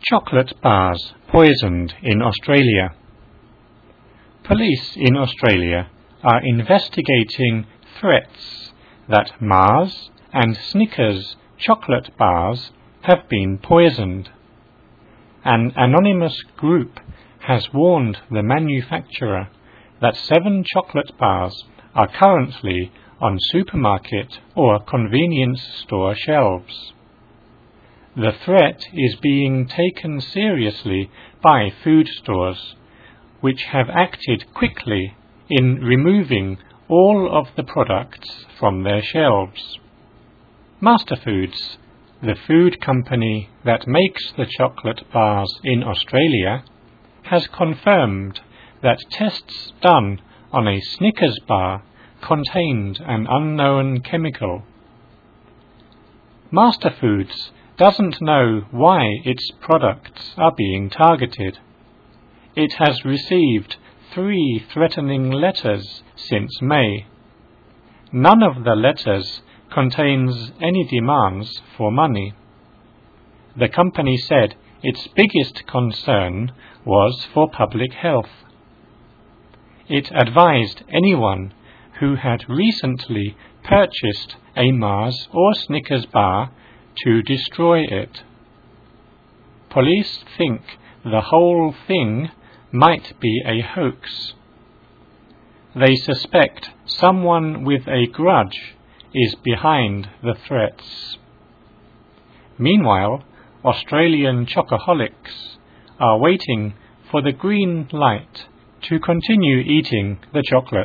Chocolate bars poisoned in Australia. Police in Australia are investigating threats that Mars and Snickers chocolate bars have been poisoned. An anonymous group has warned the manufacturer that 7 chocolate bars are currently on supermarket or convenience store shelves. The threat is being taken seriously by food stores, which have acted quickly in removing all of the products from their shelves. Masterfoods, the food company that makes the chocolate bars in Australia, has confirmed that tests done on a Snickers bar contained an unknown chemical. Masterfoods doesn't know why its products are being targeted. It has received 3 threatening letters since May. None of the letters contains any demands for money. The company said its biggest concern was for public health. It advised anyone who had recently purchased a Mars or Snickers bar to destroy it. Police think the whole thing might be a hoax. They suspect someone with a grudge is behind the threats. Meanwhile, Australian chocoholics are waiting for the green light to continue eating the chocolate.